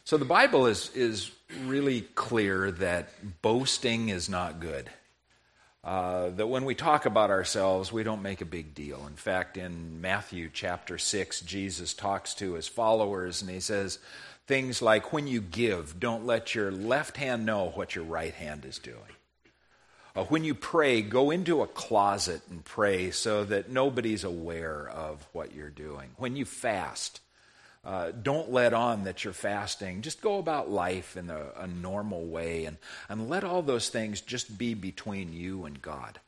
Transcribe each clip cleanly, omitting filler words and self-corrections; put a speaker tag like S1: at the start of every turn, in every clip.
S1: So the Bible is really clear that boasting is not good. That when we talk about ourselves, we don't make a big deal. In fact, in Matthew chapter 6, Jesus talks to his followers and he says things like, when you give, don't let your left hand know what your right hand is doing. When you pray, go into a closet and pray so that nobody's aware of what you're doing. When you fast, don't let on that you're fasting. Just go about life in a normal way and let all those things just be between you and God.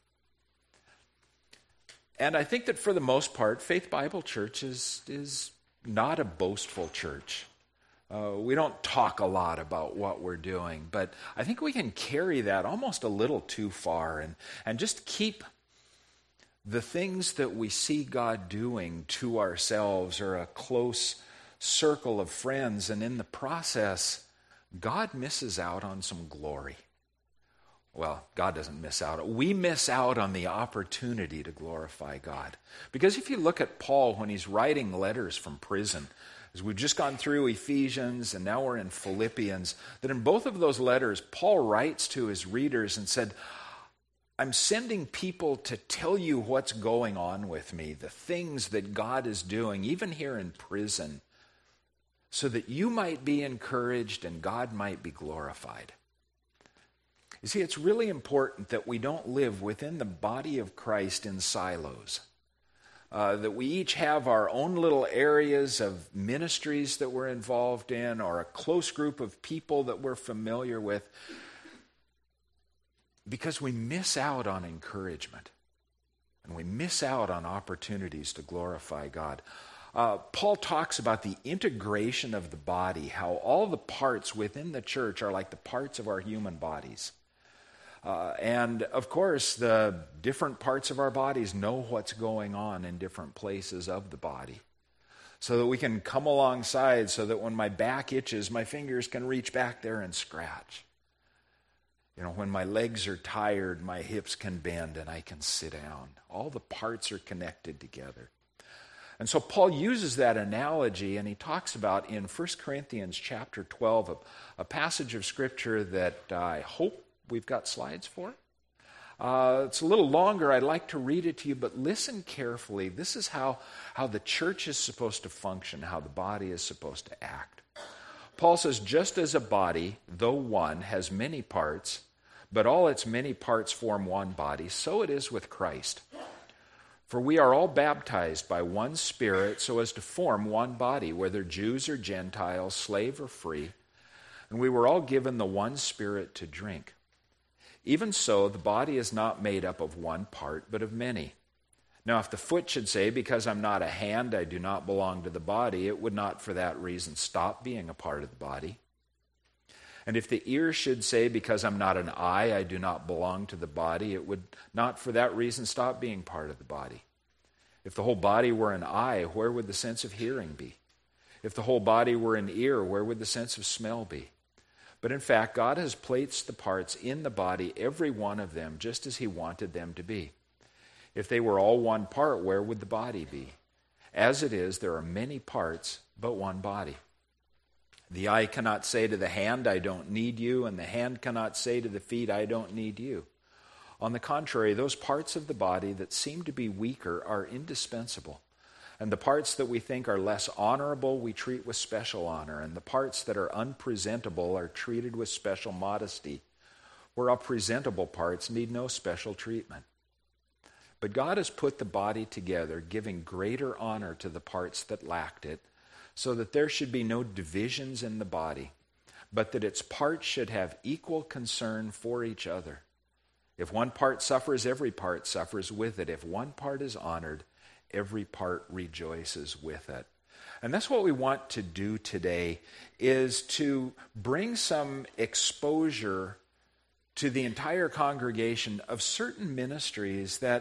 S1: And I think that for the most part, Faith Bible Church is not a boastful church. We don't talk a lot about what we're doing, but I think we can carry that almost a little too far and just keep the things that we see God doing to ourselves or a close circle of friends, and in the process, God misses out on some glory. Well, God doesn't miss out. We miss out on the opportunity to glorify God. Because if you look at Paul when he's writing letters from prison, as we've just gone through Ephesians and now we're in Philippians, that in both of those letters, Paul writes to his readers and said, I'm sending people to tell you what's going on with me, the things that God is doing, even here in prison, so that you might be encouraged and God might be glorified. You see, it's really important that we don't live within the body of Christ in silos. That we each have our own little areas of ministries that we're involved in, or a close group of people that we're familiar with, because we miss out on encouragement and we miss out on opportunities to glorify God. Paul talks about the integration of the body, how all the parts within the church are like the parts of our human bodies. And of course, the different parts of our bodies know what's going on in different places of the body. So that we can come alongside so that when my back itches, my fingers can reach back there and scratch. You know, when my legs are tired, my hips can bend and I can sit down. All the parts are connected together. And so Paul uses that analogy, and he talks about in 1 Corinthians chapter 12, a passage of Scripture that I hope we've got slides for. It's a little longer. I'd like to read it to you, but listen carefully. This is how the church is supposed to function, how the body is supposed to act. Paul says, just as a body, though one, has many parts, but all its many parts form one body, so it is with Christ. For we are all baptized by one Spirit so as to form one body, whether Jews or Gentiles, slave or free, and we were all given the one Spirit to drink. Even so, the body is not made up of one part, but of many. Now, if the foot should say, because I'm not a hand, I do not belong to the body, it would not for that reason stop being a part of the body. And if the ear should say, because I'm not an eye, I do not belong to the body, it would not for that reason stop being part of the body. If the whole body were an eye, where would the sense of hearing be? If the whole body were an ear, where would the sense of smell be? But in fact, God has placed the parts in the body, every one of them, just as He wanted them to be. If they were all one part, where would the body be? As it is, there are many parts, but one body. The eye cannot say to the hand, I don't need you, and the hand cannot say to the feet, I don't need you. On the contrary, those parts of the body that seem to be weaker are indispensable. And the parts that we think are less honorable, we treat with special honor. And the parts that are unpresentable are treated with special modesty, where presentable parts need no special treatment. But God has put the body together, giving greater honor to the parts that lacked it, so that there should be no divisions in the body, but that its parts should have equal concern for each other. If one part suffers, every part suffers with it. If one part is honored, every part rejoices with it. And that's what we want to do today, is to bring some exposure to the entire congregation of certain ministries that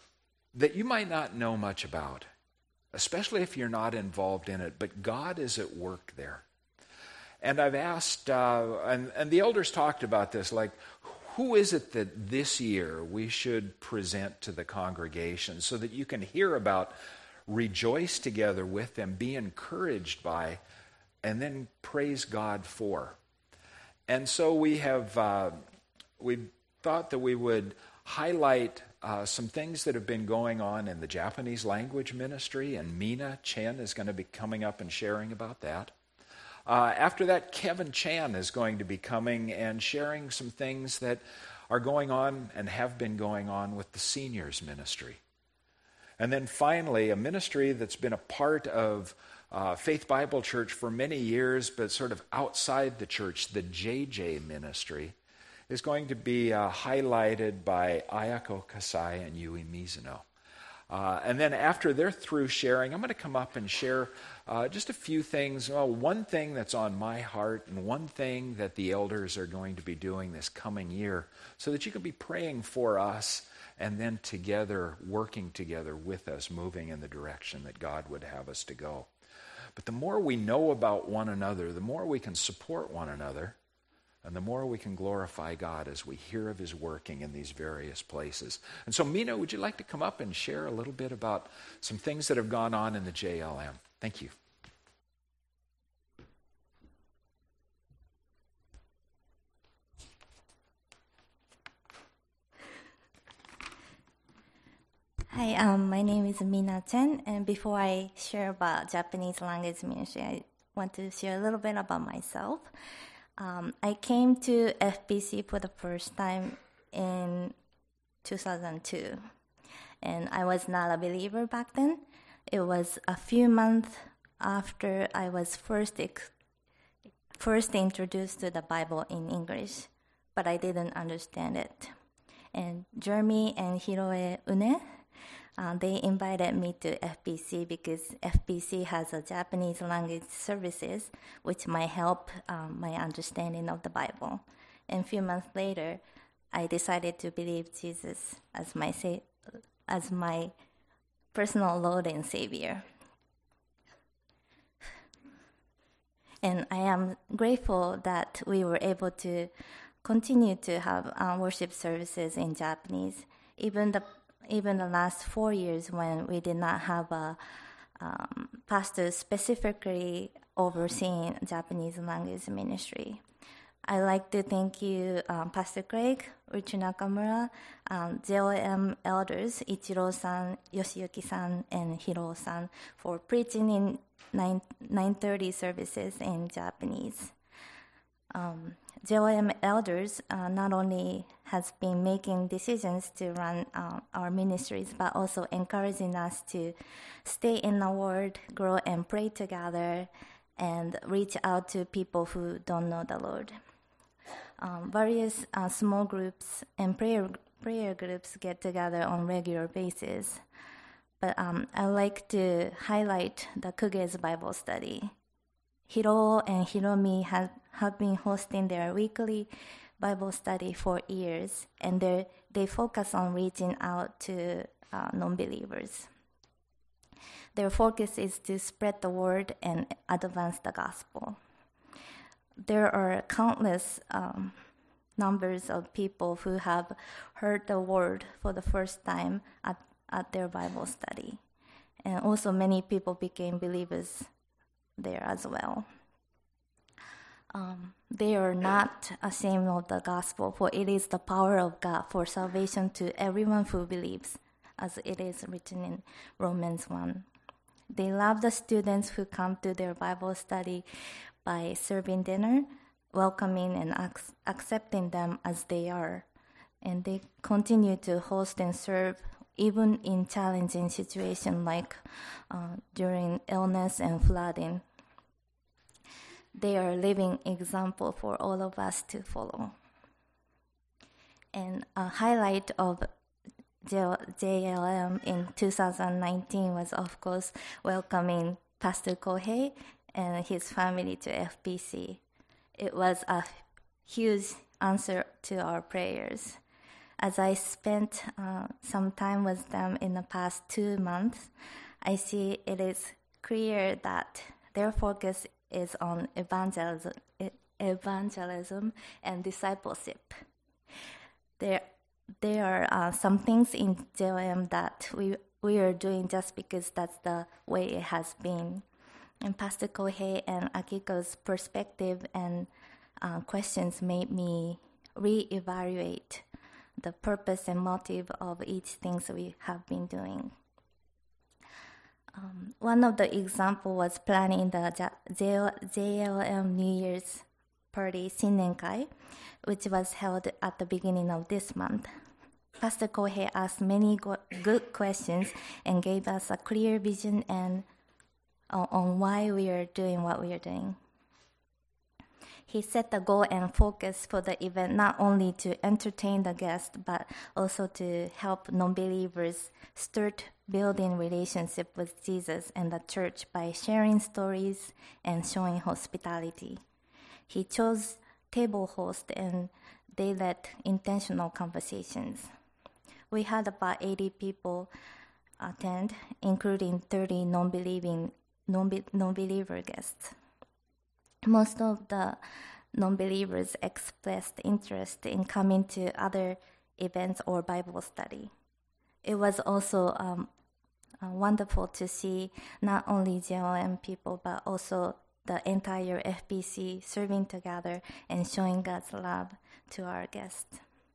S1: you might not know much about, especially if you're not involved in it, but God is at work there. And I've asked, and the elders talked about this, like, who is it that this year we should present to the congregation so that you can hear about, rejoice together with them, be encouraged by and then praise God for. And so we thought that we would highlight some things that have been going on in the Japanese language ministry, and Mina Chen is going to be coming up and sharing about that. After that, Kevin Chan is going to be coming and sharing some things that are going on and have been going on with the seniors ministry. And then finally, a ministry that's been a part of Faith Bible Church for many years, but sort of outside the church, the JJ ministry, is going to be highlighted by Ayako Kasai and Yui Mizuno. And then after they're through sharing, I'm going to come up and share just a few things. Well, one thing that's on my heart and one thing that the elders are going to be doing this coming year so that you can be praying for us and then together, working together with us, moving in the direction that God would have us to go. But the more we know about one another, the more we can support one another, and the more we can glorify God as we hear of His working in these various places. And so, Mina, would you like to come up and share a little bit about some things that have gone on in the JLM? Thank you.
S2: Hi, my name is Mina Chen, and before I share about Japanese language ministry, I want to share a little bit about myself. I came to FBC for the first time in 2002, and I was not a believer back then. It was a few months after I was first introduced to the Bible in English, but I didn't understand it. And Jeremy and Hiroe Une, they invited me to FBC because FBC has a Japanese language services, which might help my understanding of the Bible. And a few months later, I decided to believe Jesus as my personal Lord and Savior. And I am grateful that we were able to continue to have worship services in Japanese, even the last 4 years when we did not have a pastor specifically overseeing Japanese language ministry. I'd like to thank you, Pastor Craig, Rich Nakamura, JOM elders, Ichiro-san, Yoshiyuki-san, and Hiro-san for preaching in 9:30 services in Japanese. JOM elders not only has been making decisions to run our ministries, but also encouraging us to stay in the Word, grow and pray together, and reach out to people who don't know the Lord. Various small groups and prayer groups get together on regular basis, but I like to highlight the Kuge's Bible study. Hiro and Hiromi have been hosting their weekly Bible study for years, and they focus on reaching out to non-believers. Their focus is to spread the word and advance the gospel. There are countless numbers of people who have heard the word for the first time at their Bible study. And also many people became believers there as well. They are not ashamed of the gospel, for it is the power of God for salvation to everyone who believes, as it is written in Romans 1. They love the students who come to their Bible study by serving dinner, welcoming and accepting them as they are. And they continue to host and serve even in challenging situations like during illness and flooding. They are a living example for all of us to follow. And a highlight of JLM in 2019 was, of course, welcoming Pastor Kohei and his family to FBC. It was a huge answer to our prayers. As I spent some time with them in the past 2 months, I see it is clear that their focus is on evangelism and discipleship. There are some things in JOM that we are doing just because that's the way it has been. And Pastor Kohei and Akiko's perspective and questions made me reevaluate the purpose and motive of each thing we have been doing. One of the example was planning the JLM New Year's party Shinnenkai, which was held at the beginning of this month. Pastor Kohei asked many good questions and gave us a clear vision and on why we are doing what we are doing. He set the goal and focus for the event not only to entertain the guests, but also to help non-believers start building relationship with Jesus and the church by sharing stories and showing hospitality. He chose table host and they led intentional conversations. We had about 80 people attend, including 30 non-believer guests. Most of the non-believers expressed interest in coming to other events or Bible study. It was also wonderful to see not only JLM people, but also the entire FBC serving together and showing God's love to our guests.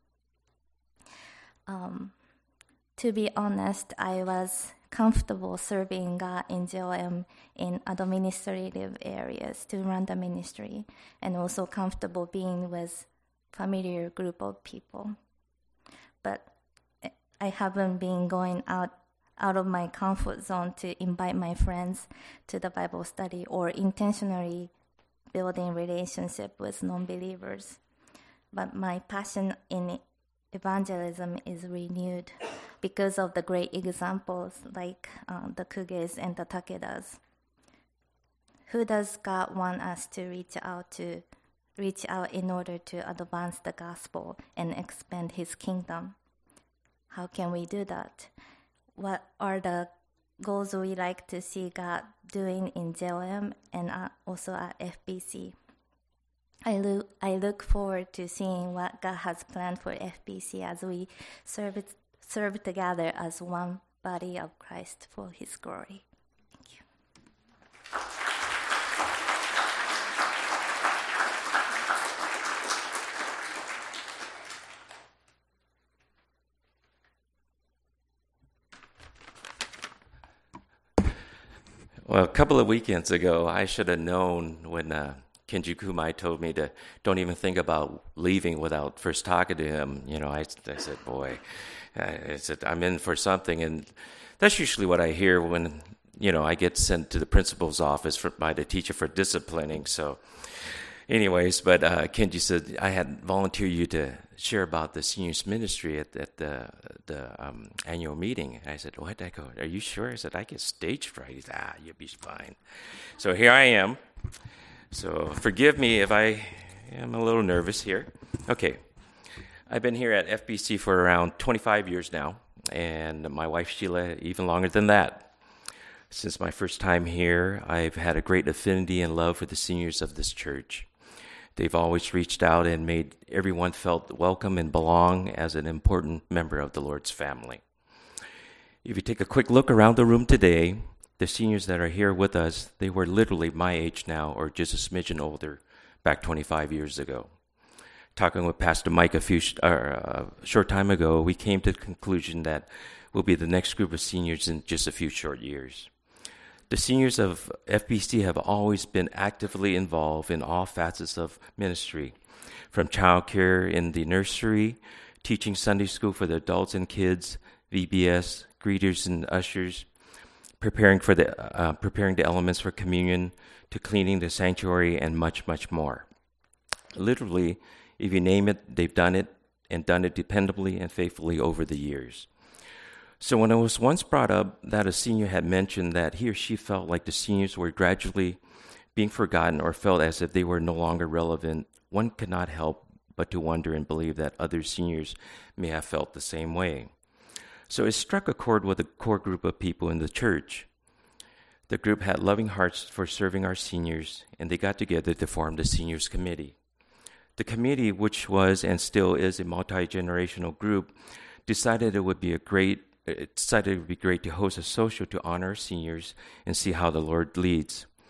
S2: To be honest, I was comfortable serving God in JLM in administrative areas to run the ministry, and also comfortable being with familiar group of people. But I haven't been going out of my comfort zone to invite my friends to the Bible study or intentionally building relationship with non-believers. But my passion in evangelism is renewed because of the great examples like the Kuges and the Takedas. Who does God want us to reach out in order to advance the gospel and expand His kingdom? How can we do that? What are the goals we like to see God doing in JLM and also at FBC? I look forward to seeing what God has planned for FBC as we serve together as one body of Christ for His glory. Thank you.
S3: Well, a couple of weekends ago, I should have known when Kenji Kumai told me to don't even think about leaving without first talking to him. You know, I said, boy, I said, I'm in for something. And that's usually what I hear when, you know, I get sent to the principal's office by the teacher for disciplining. So anyways, but Kenji said, I had volunteered you to share about the seniors ministry at the annual meeting. And I said, what? I go, are you sure? I said, I get stage fright. He said, you'll be fine. So here I am. So forgive me if I am a little nervous here. Okay. I've been here at FBC for around 25 years now, and my wife Sheila even longer than that. Since my first time here, I've had a great affinity and love for the seniors of this church. They've always reached out and made everyone felt welcome and belong as an important member of the Lord's family. If you take a quick look around the room today, the seniors that are here with us, they were literally my age now or just a smidgen older back 25 years ago. Talking with Pastor Mike a short time ago, we came to the conclusion that we'll be the next group of seniors in just a few short years. The seniors of FBC have always been actively involved in all facets of ministry, from childcare in the nursery, teaching Sunday school for the adults and kids, VBS, greeters and ushers, preparing the elements for communion, to cleaning the sanctuary, and much, much more. Literally, if you name it, they've done it, and done it dependably and faithfully over the years. So when it was once brought up that a senior had mentioned that he or she felt like the seniors were gradually being forgotten or felt as if they were no longer relevant, one could not help but to wonder and believe that other seniors may have felt the same way. So it struck a chord with a core group of people in the church. The group had loving hearts for serving our seniors, and they got together to form the Seniors Committee. The committee, which was and still is a multi-generational group, decided it would be great to host a social to honor our seniors and see how the Lord leads.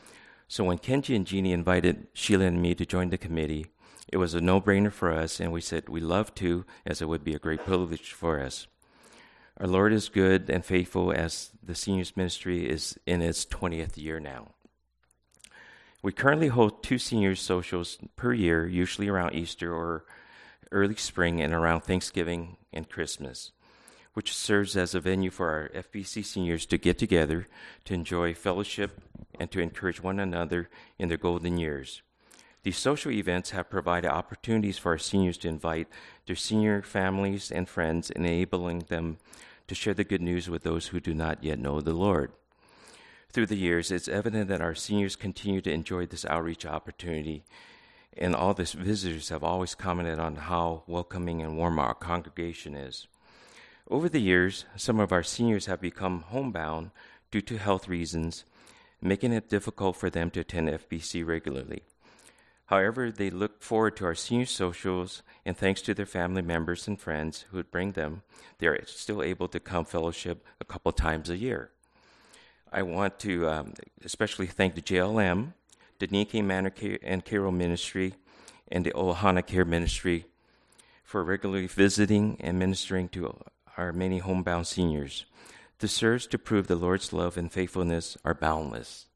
S3: So when Kenji and Jeannie invited Sheila and me to join the committee, it was a no-brainer for us, and we said we'd love to, as it would be a great privilege for us. Our Lord is good and faithful as the seniors ministry is in its 20th year now. We currently hold 2 seniors socials per year, usually around Easter or early spring and around Thanksgiving and Christmas, which serves as a venue for our FBC seniors to get together, to enjoy fellowship, and to encourage one another in their golden years. These social events have provided opportunities for our seniors to invite their senior families and friends, enabling them to share the good news with those who do not yet know the Lord. Through the years, it's evident that our seniors continue to enjoy this outreach opportunity, and all the visitors have always commented on how welcoming and warm our congregation is. Over the years, some of our seniors have become homebound due to health reasons, making it difficult for them to attend FBC regularly. However, they look forward to our senior socials, and thanks to their family members and friends who would bring them, they are still able to come fellowship a couple times a year. I want to especially thank the JLM, the Nikkei Manor and Cairo Ministry, and the Ohana Care Ministry for regularly visiting and ministering to our many homebound seniors. This serves to prove the Lord's love and faithfulness are boundless.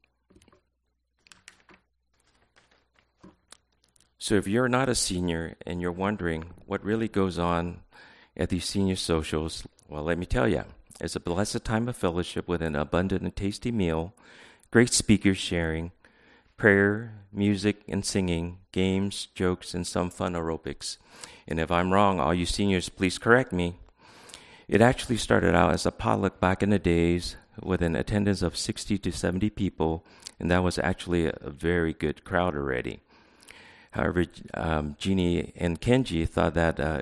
S3: So if you're not a senior and you're wondering what really goes on at these senior socials, well, let me tell you, it's a blessed time of fellowship with an abundant and tasty meal, great speakers sharing, prayer, music and singing, games, jokes, and some fun aerobics. And if I'm wrong, all you seniors, please correct me. It actually started out as a potluck back in the days with an attendance of 60 to 70 people, and that was actually a very good crowd already. However, Jeannie and Kenji thought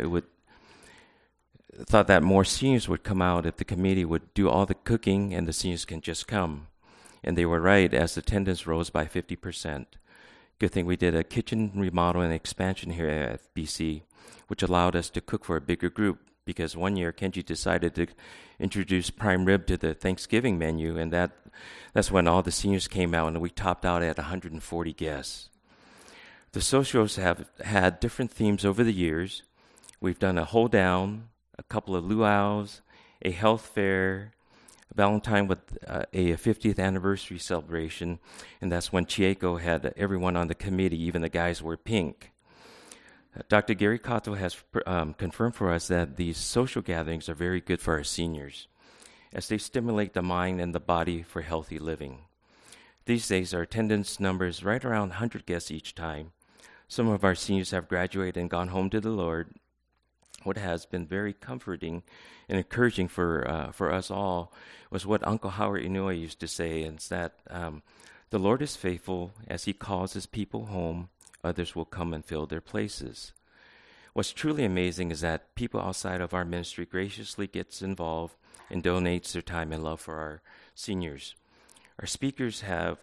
S3: that more seniors would come out if the committee would do all the cooking and the seniors can just come. And they were right, as attendance rose by 50%. Good thing we did a kitchen remodel and expansion here at FBC, which allowed us to cook for a bigger group, because one year Kenji decided to introduce prime rib to the Thanksgiving menu, and that's when all the seniors came out, and we topped out at 140 guests. The socials have had different themes over the years. We've done a hold down, a couple of luau's, a health fair, Valentine with a 50th anniversary celebration, and that's when Chieko had everyone on the committee, even the guys, wear pink. Dr. Gary Kato has confirmed for us that these social gatherings are very good for our seniors, as they stimulate the mind and the body for healthy living. These days, our attendance numbers right around 100 guests each time. Some of our seniors have graduated and gone home to the Lord. What has been very comforting and encouraging for us all was what Uncle Howard Inoue used to say, and it's that the Lord is faithful. As he calls his people home, others will come and fill their places. What's truly amazing is that people outside of our ministry graciously gets involved and donates their time and love for our seniors. Our speakers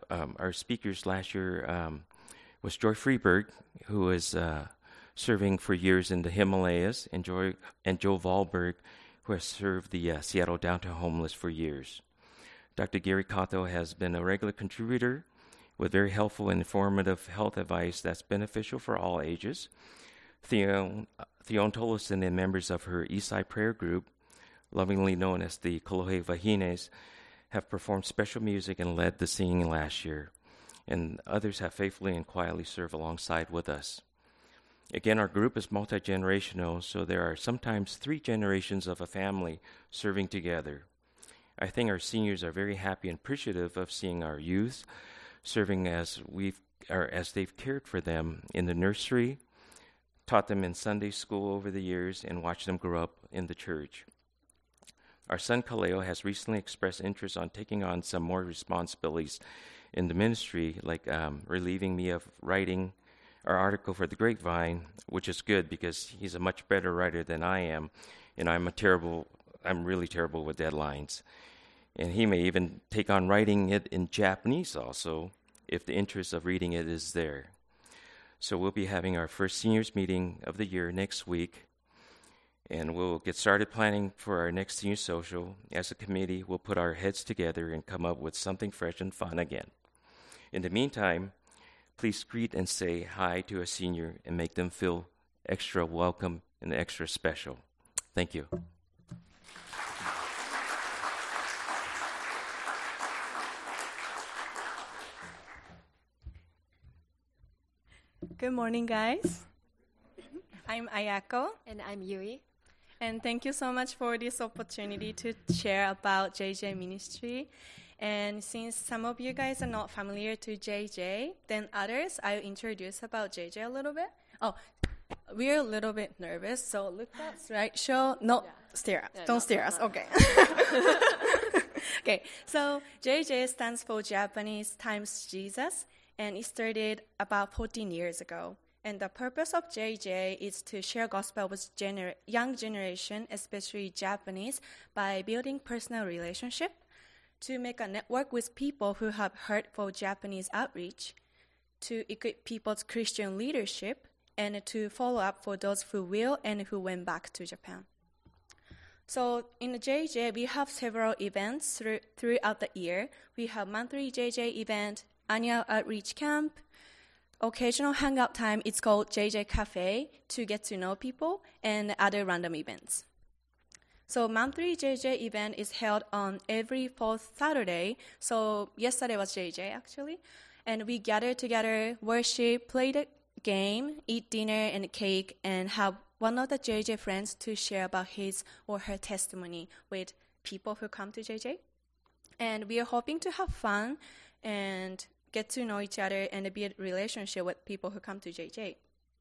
S3: last year was Joy Freeberg, who was serving for years in the Himalayas, and Joe Wahlberg, who has served the Seattle Downtown Homeless for years. Dr. Gary Kato has been a regular contributor with very helpful and informative health advice that's beneficial for all ages. Theon Tolleson and members of her Eastside Prayer Group, lovingly known as the Kolohe Vahines, have performed special music and led the singing last year, and others have faithfully and quietly served alongside with us. Again, our group is multi-generational, so there are sometimes 3 generations of a family serving together. I think our seniors are very happy and appreciative of seeing our youth serving as they've cared for them in the nursery, taught them in Sunday school over the years, and watched them grow up in the church. Our son Kaleo has recently expressed interest on taking on some more responsibilities in the ministry, like relieving me of writing our article for the Grapevine, which is good because he's a much better writer than I am, and I'm really terrible with deadlines. And he may even take on writing it in Japanese also, if the interest of reading it is there. So we'll be having our first seniors meeting of the year next week, and we'll get started planning for our next senior social. As a committee, we'll put our heads together and come up with something fresh and fun again. In the meantime, please greet and say hi to a senior and make them feel extra welcome and extra special. Thank you.
S4: Good morning, guys. I'm Ayako.
S5: And I'm Yui.
S4: And thank you so much for this opportunity to share about JJ Ministry. And since some of you guys are not familiar to JJ, then others, I'll introduce about JJ a little bit. Oh, we're a little bit nervous, so look at right show. No, stare us. Don't stare us. Okay. Okay, so JJ stands for Japanese times Jesus, and it started about 14 years ago. And the purpose of JJ is to share gospel with young generation, especially Japanese, by building personal relationship, to make a network with people who have heart for Japanese outreach, to equip people's Christian leadership, and to follow up for those who will and who went back to Japan. So in the JJ, we have several events throughout the year. We have monthly JJ event, annual outreach camp, occasional hangout time. It's called JJ Cafe to get to know people, and other random events. So monthly JJ event is held on every fourth Saturday. So yesterday was JJ actually. And we gather together, worship, play the game, eat dinner and cake, and have one of the JJ friends to share about his or her testimony with people who come to JJ. And we are hoping to have fun and get to know each other and build a relationship with people who come to JJ.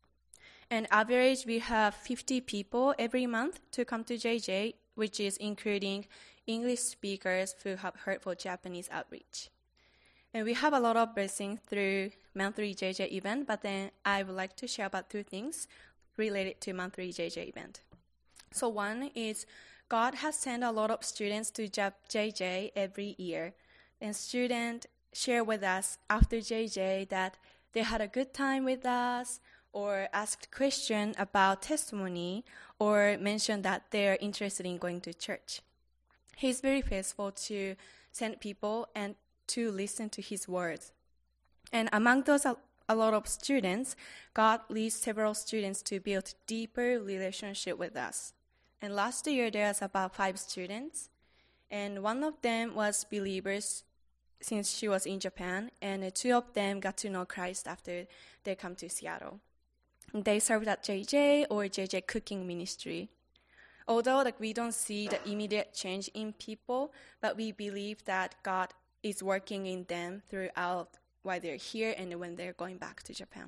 S4: And average, we have 50 people every month to come to JJ, which is including English speakers who have heard for Japanese outreach. And we have a lot of blessings through monthly JJ event, but then I would like to share about two things related to monthly JJ event. So one is God has sent a lot of students to JJ every year. And students share with us after JJ that they had a good time with us, or asked questions about testimony, or mentioned that they're interested in going to church. He's very faithful to send people and to listen to his words. And among those a lot of students, God leads several students to build deeper relationship with us. And last year there was about 5 students, and one of them was believers since she was in Japan, and 2 of them got to know Christ after they come to Seattle. They served at JJ or JJ Cooking Ministry. Although we don't see the immediate change in people, but we believe that God is working in them throughout while they're here and when they're going back to Japan.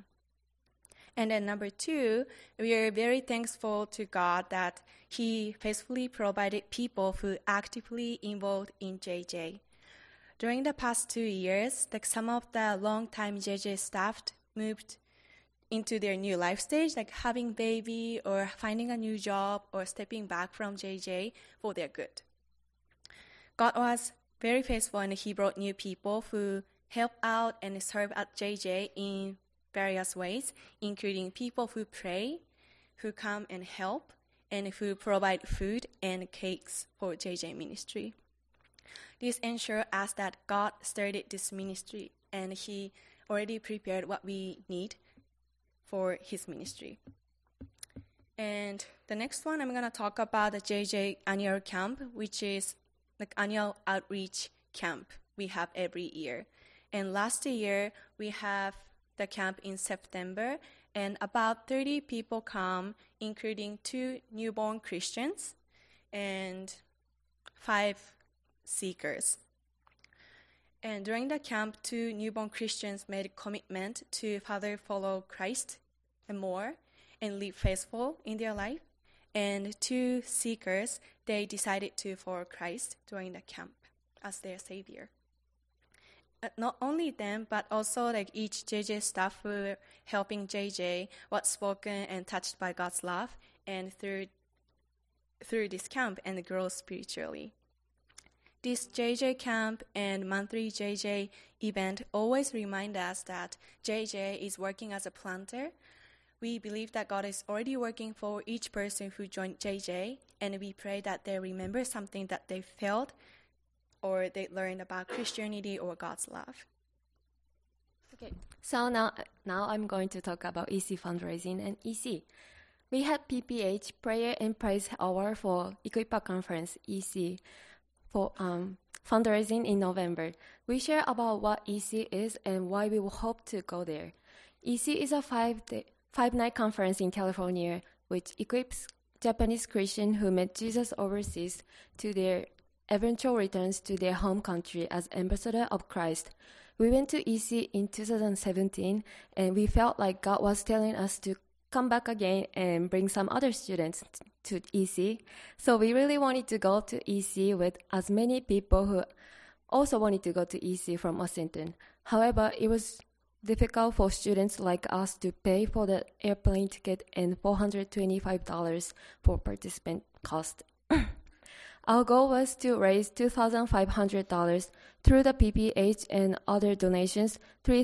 S4: And then number 2, we are very thankful to God that He faithfully provided people who actively involved in JJ. During the past 2 years, some of the long-time JJ staff moved into their new life stage, like having baby or finding a new job or stepping back from JJ for their good. God was very faithful, and He brought new people who help out and serve at JJ in various ways, including people who pray, who come and help, and who provide food and cakes for JJ ministry. This ensures us that God started this ministry, and He already prepared what we need for His ministry. And the next one, I'm going to talk about the JJ annual camp, which is annual outreach camp we have every year. And last year, we have the camp in September, and about 30 people come, including 2 newborn Christians and 5 seekers. And during the camp, 2 newborn Christians made a commitment to further follow Christ and more and live faithful in their life. And 2 seekers, they decided to follow Christ during the camp as their savior. Not only them, but also each JJ staff who were helping JJ was spoken and touched by God's love, and through this camp and grow spiritually. This JJ camp and monthly JJ event always remind us that JJ is working as a planter. We believe that God is already working for each person who joined JJ, and we pray that they remember something that they felt or they learned about Christianity or God's love.
S5: Okay, so now I'm going to talk about EC fundraising and EC. We had PPH, Prayer and Praise Hour for Equipa Conference, EC, for fundraising in November. We share about what EC is and why we will hope to go there. EC is a five-night conference in California which equips Japanese Christians who met Jesus overseas to their eventual returns to their home country as ambassador of Christ. We went to EC in 2017 and we felt like God was telling us to come back again and bring some other students to EC. So we really wanted to go to EC with as many people who also wanted to go to EC from Washington. However, it was difficult for students like us to pay for the airplane ticket and $425 for participant cost. Our goal was to raise $2,500 through the PPH and other donations.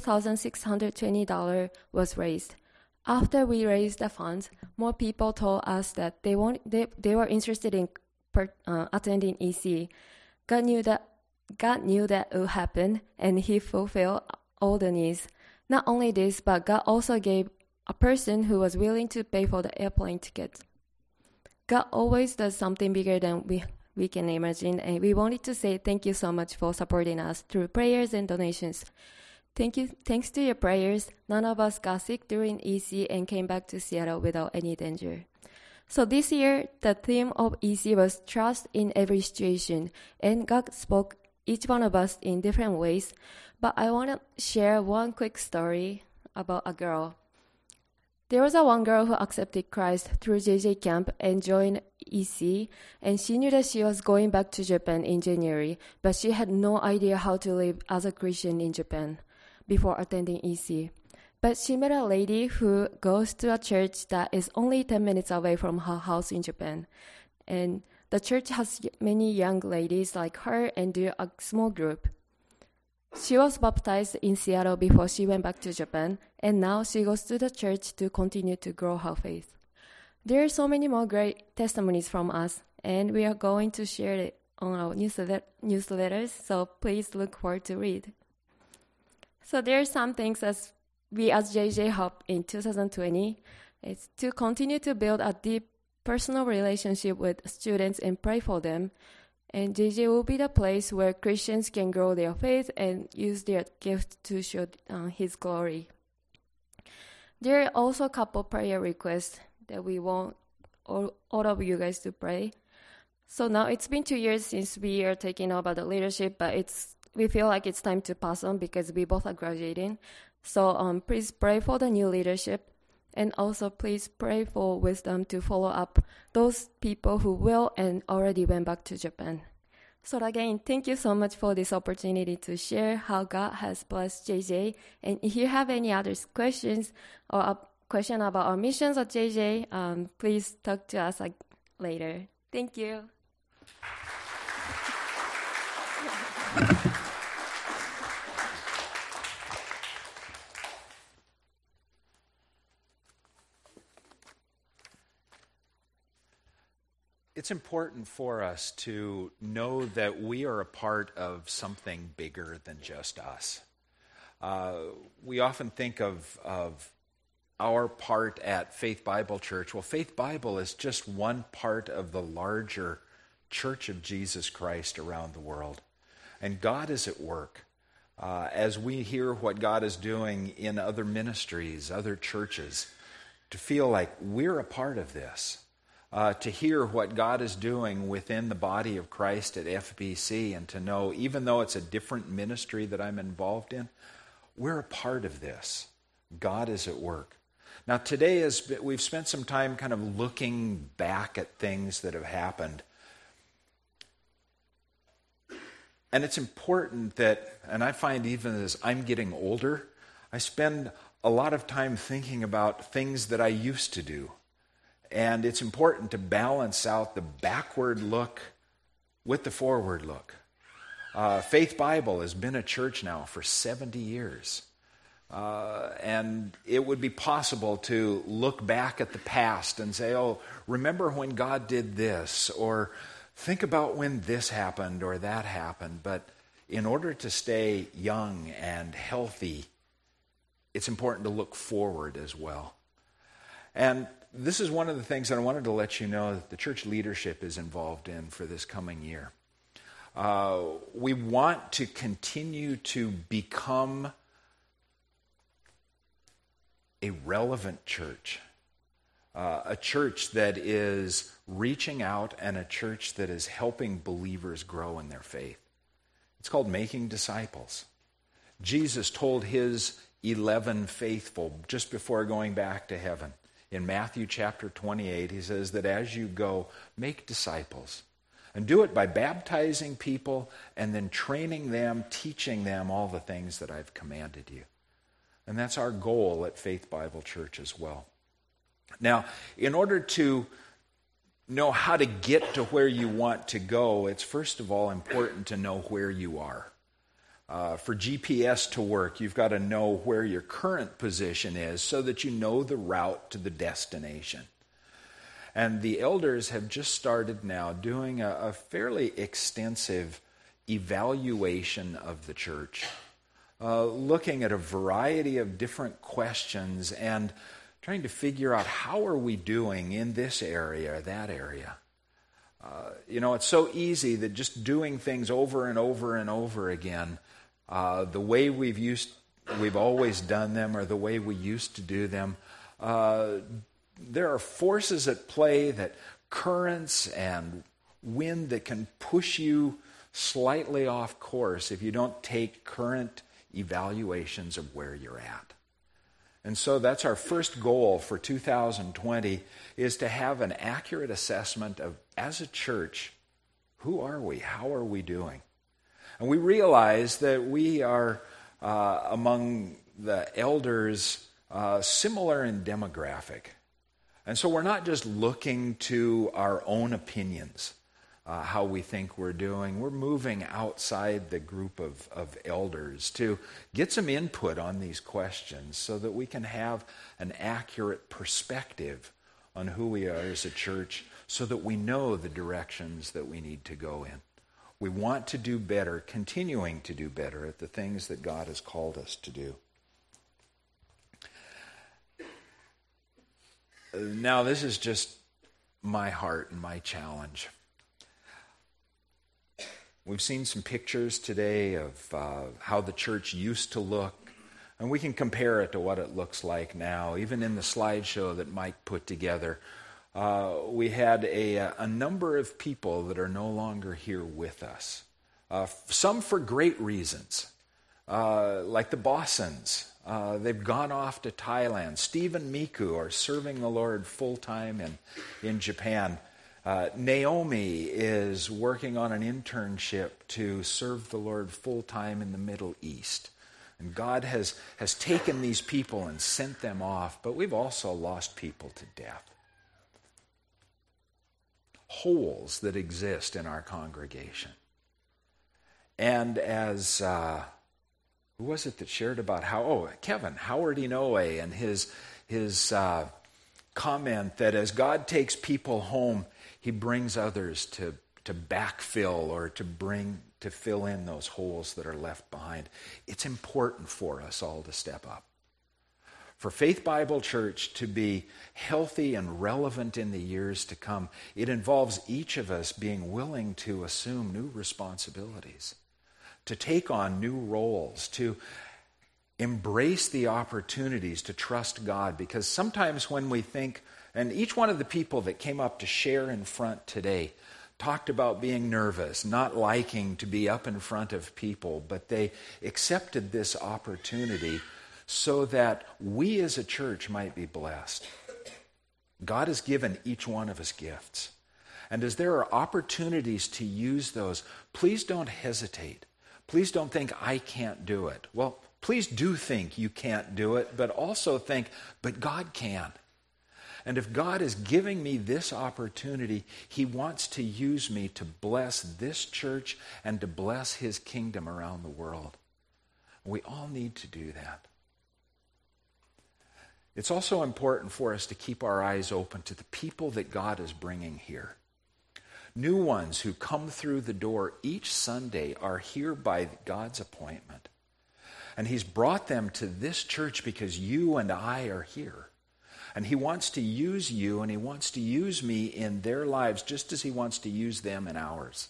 S5: $3,620 was raised. After we raised the funds, more people told us that they were interested in attending EC. God knew that it would happen, and He fulfilled all the needs. Not only this, but God also gave a person who was willing to pay for the airplane ticket. God always does something bigger than we can imagine, and we wanted to say thank you so much for supporting us through prayers and donations. Thanks to your prayers, none of us got sick during EC and came back to Seattle without any danger. So this year, the theme of EC was trust in every situation, and God spoke each one of us in different ways. But I want to share one quick story about a girl. There was one girl who accepted Christ through JJ Camp and joined EC, and she knew that she was going back to Japan in January, but she had no idea how to live as a Christian in Japan before attending EC. But she met a lady who goes to a church that is only 10 minutes away from her house in Japan. And the church has many young ladies like her and they're a small group. She was baptized in Seattle before she went back to Japan, and now she goes to the church to continue to grow her faith. There are so many more great testimonies from us, and we are going to share it on our newsletters, so please look forward to read. So there are some things as we as JJ hope in 2020. It's to continue to build a deep personal relationship with students and pray for them. And JJ will be the place where Christians can grow their faith and use their gift to show His glory. There are also a couple prayer requests that we want all of you guys to pray. So now it's been 2 years since we are taking over the leadership, but we feel like it's time to pass on because we both are graduating. So please pray for the new leadership. And also please pray for wisdom to follow up those people who will and already went back to Japan. So again, thank you so much for this opportunity to share how God has blessed JJ. And if you have any other questions or a question about our missions at JJ, please talk to us later. Thank you.
S1: It's important for us to know that we are a part of something bigger than just us. We often think of our part at Faith Bible Church. Well, Faith Bible is just one part of the larger Church of Jesus Christ around the world. And God is at work. As we hear what God is doing in other ministries, other churches, to feel like we're a part of this. To hear what God is doing within the body of Christ at FBC, and to know, even though it's a different ministry that I'm involved in, we're a part of this. God is at work. Now today, we've spent some time kind of looking back at things that have happened. And it's important that, and I find even as I'm getting older, I spend a lot of time thinking about things that I used to do. And it's important to balance out the backward look with the forward look. Faith Bible has been a church now for 70 years. And it would be possible to look back at the past and say, oh, remember when God did this, or think about when this happened or that happened. But in order to stay young and healthy it's important to look forward as well. And this is one of the things that I wanted to let you know that the church leadership is involved in for this coming year. We want to continue to become a relevant church, a church that is reaching out and a church that is helping believers grow in their faith. It's called making disciples. Jesus told his 11 faithful just before going back to heaven. In Matthew chapter 28, he says that as you go, make disciples. And do it by baptizing people and then training them, teaching them all the things that I've commanded you. And that's our goal at Faith Bible Church as well. Now, in order to know how to get to where you want to go, it's first of all important to know where you are. For GPS to work, you've got to know where your current position is so that you know the route to the destination. And the elders have just started now doing a fairly extensive evaluation of the church, looking at a variety of different questions and trying to figure out how are we doing in this area or that area. It's so easy that just doing things over and over and over again, the way we've always done them or the way we used to do them, there are forces at play, that currents and wind that can push you slightly off course if you don't take current evaluations of where you're at. And so that's our first goal for 2020, is to have an accurate assessment of, as a church, who are we? How are we doing? And we realize that we are among the elders similar in demographic. And so we're not just looking to our own opinions, how we think we're doing. We're moving outside the group of elders to get some input on these questions so that we can have an accurate perspective on who we are as a church so that we know the directions that we need to go in. We want to do better, continuing to do better at the things that God has called us to do. Now, this is just my heart and my challenge. We've seen some pictures today of how the church used to look, and we can compare it to what it looks like now. Even in the slideshow that Mike put together, we had a number of people that are no longer here with us. Some for great reasons, like the Bossons. They've gone off to Thailand. Steve and Miku are serving the Lord full-time in Japan. Naomi is working on an internship to serve the Lord full-time in the Middle East. And God has taken these people and sent them off, but we've also lost people to death. Holes that exist in our congregation. And as... who was it that shared about Kevin, Howard Inoue, and his comment that as God takes people home, he brings others to backfill or to fill in those holes that are left behind. It's important for us all to step up. For Faith Bible Church to be healthy and relevant in the years to come, it involves each of us being willing to assume new responsibilities, to take on new roles, to embrace the opportunities to trust God. Because sometimes when we think, and each one of the people that came up to share in front today talked about being nervous, not liking to be up in front of people, but they accepted this opportunity so that we as a church might be blessed. God has given each one of us gifts. And as there are opportunities to use those, please don't hesitate. Please don't think, I can't do it. Well, please do think you can't do it, but also think, but God can. And if God is giving me this opportunity, he wants to use me to bless this church and to bless his kingdom around the world. We all need to do that. It's also important for us to keep our eyes open to the people that God is bringing here. New ones who come through the door each Sunday are here by God's appointment. And he's brought them to this church because you and I are here. And he wants to use you and he wants to use me in their lives just as he wants to use them in ours.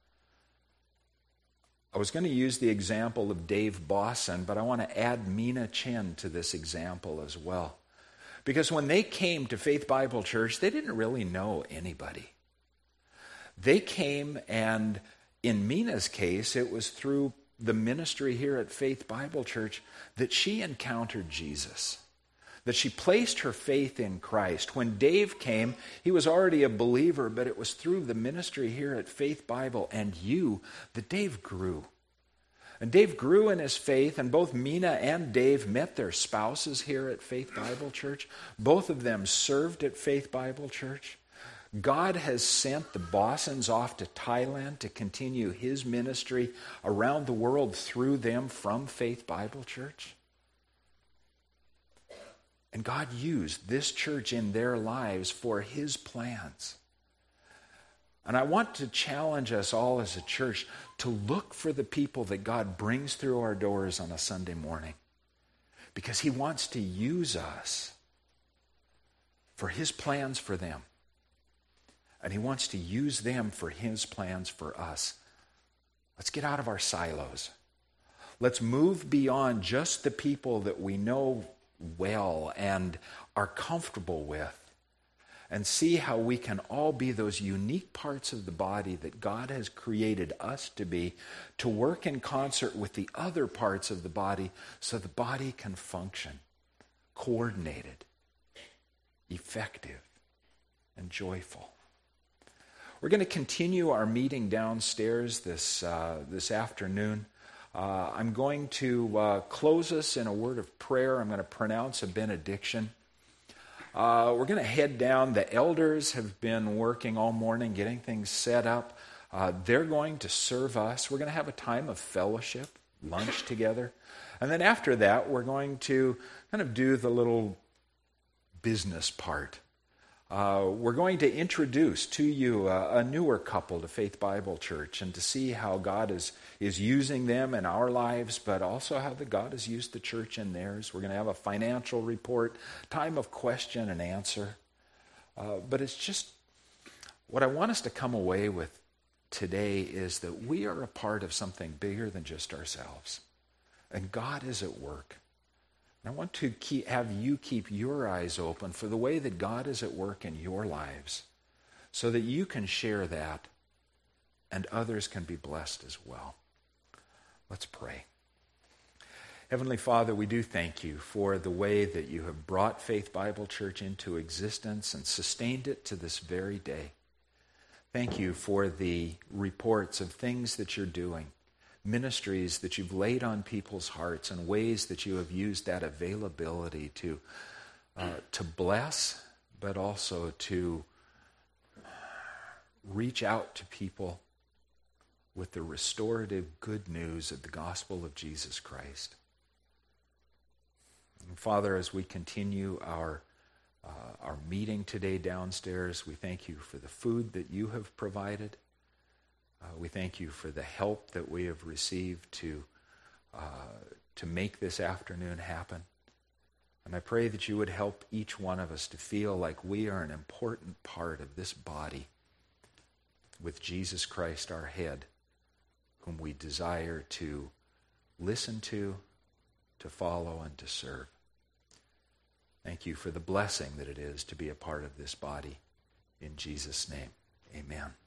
S1: I was going to use the example of Dave Bosson, but I want to add Mina Chen to this example as well. Because when they came to Faith Bible Church, they didn't really know anybody. They came, and in Mina's case, it was through the ministry here at Faith Bible Church that she encountered Jesus, that she placed her faith in Christ. When Dave came, he was already a believer, but it was through the ministry here at Faith Bible and you that Dave grew. And Dave grew in his faith, and both Mina and Dave met their spouses here at Faith Bible Church. Both of them served at Faith Bible Church. God has sent the Bossons off to Thailand to continue his ministry around the world through them from Faith Bible Church. And God used this church in their lives for his plans. And I want to challenge us all as a church to look for the people that God brings through our doors on a Sunday morning, because he wants to use us for his plans for them. And he wants to use them for his plans for us. Let's get out of our silos. Let's move beyond just the people that we know well and are comfortable with, and see how we can all be those unique parts of the body that God has created us to be, to work in concert with the other parts of the body so the body can function coordinated, effective, and joyful. We're going to continue our meeting downstairs this afternoon. I'm going to close us in a word of prayer. I'm going to pronounce a benediction. We're going to head down. The elders have been working all morning getting things set up. They're going to serve us. We're going to have a time of fellowship, lunch together. And then after that, we're going to kind of do the little business part. We're going to introduce to you a newer couple to Faith Bible Church, and to see how God is using them in our lives, but also how God has used the church in theirs. We're going to have a financial report, time of question and answer. But it's just, what I want us to come away with today is that we are a part of something bigger than just ourselves. And God is at work. I want to have you keep your eyes open for the way that God is at work in your lives, so that you can share that and others can be blessed as well. Let's pray. Heavenly Father, we do thank you for the way that you have brought Faith Bible Church into existence and sustained it to this very day. Thank you for the reports of things that you're doing, ministries that you've laid on people's hearts, and ways that you have used that availability to bless, but also to reach out to people with the restorative good news of the gospel of Jesus Christ. And Father, as we continue our meeting today downstairs, we thank you for the food that you have provided. We thank you for the help that we have received to make this afternoon happen. And I pray that you would help each one of us to feel like we are an important part of this body, with Jesus Christ our head, whom we desire to listen to follow, and to serve. Thank you for the blessing that it is to be a part of this body. In Jesus' name, amen.